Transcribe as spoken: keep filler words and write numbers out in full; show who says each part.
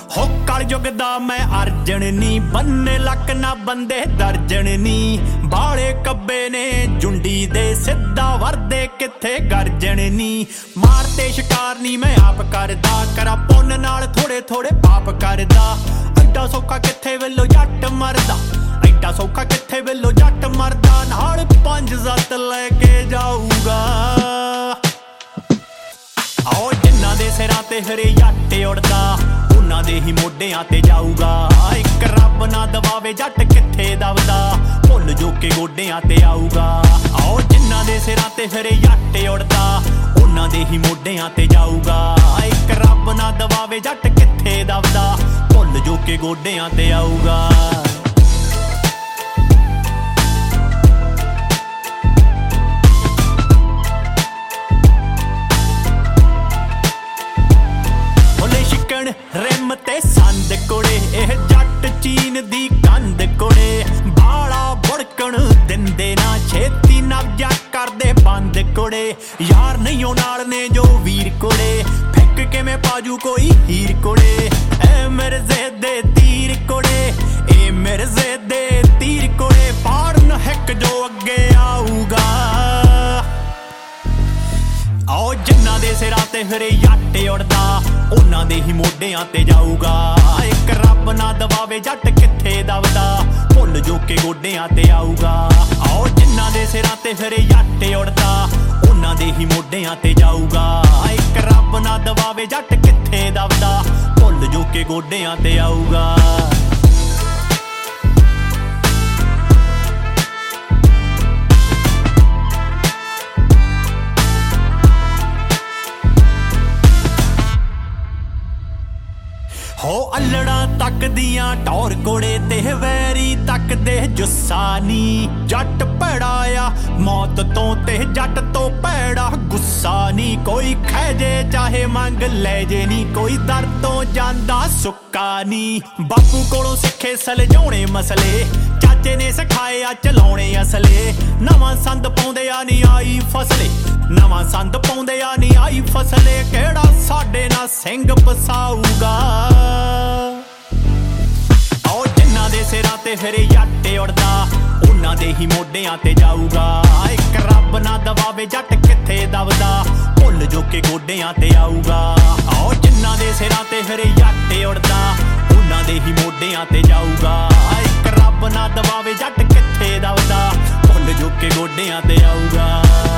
Speaker 1: ਹੋ ਕਲਯੁਗ दा मैं अर्जन नी बन्ने लक ना बंदे दर्जन नी बाले कब्बे ने जुंडी दे सिद्धा वरदे किथे गर्जन नी मारते शिकार नी मैं आप करदा करा पुन नाल थोड़े थोड़े पाप करदा एडा सौखा किथे वेलो जट मरदा एडा सौखा किथे वेलो जट मरदा नाल पंज सत्त लेके जाऊगा आओ जिन्ना दे सिरां ते हरे जट उड़दा उन्हां दे ही मोढियां ते जाऊगा एक रब ना दवावे जट किथे दवदा भुल जो के गोडियां ते आऊगा आओ जिन्ना दे सिरां ते हरे जट उड़दा उन्हां दे ही मोढियां ते जाऊगा एक रब ना दवावे जट किथे दवदा भुल जो के गोडियां ते आऊगा रिम ते संद कुड़े एह जट चीन दी कंध कुड़े बाला बुड़कण दिंदे ना छेती नब्जा करदे बंद कुड़े यार नहीं नाल ने जो वीर कुड़े फिक के मैं पाजू कोई हीर कुड़े ए मेरे ज़ेदे तीर कुड़े ए मेरे ज़ेदे तीर कुड़े पाड़न हिक जो अगे आऊगा आओ जिन्ना दे सिरां ते हरे जट उड़दा उन्हां दे ही मोढियां ते जाऊगा एक रब ना दवावे जट किथे दवदा भुल जो के गोडियां ते आऊगा आओ जिन्ना दे सिरां ते हरे जट उड़दा उन्हां दे ही मोढियां ते जाऊगा एक रब ना दवावे जट किथे दवदा भुल जो के गोडियां ते आऊगा हो अल्लड़ा तक दियां टौर कोड़े ते वैरी तक दे जुस्सा नी जट भैड़ा मौत तो ते जट तो भैड़ा गुस्सा नी कोई खैजे चाहे मंग ले जे नी कोई दर तो जांदा सुक्का नी बापू कोलों सिखे सलझाउणे मसले चाचे ने सिखाए आ चलाउणे असले नवां संद पाउंदे आ नी आई फसले नवां संद पाउंदे आ नी आई फसले किहड़ा साडे नाल सिंह पसाऊगा आओ जिन्ना दे सिरां ते हरे जट उड़दा उन्हां दे ही मोढियां ते जाऊगा एक रब ना दवावे जट किथे दवदा भुल जो के गोडियां ते आऊगा आओ जिन्ना दे सिरां ते हरे जट उड़दा उन्हां दे ही मोढियां ते जाऊगा एक रब ना दवावे जट किथे दवदा भुल जो के गोडियां ते आऊगा।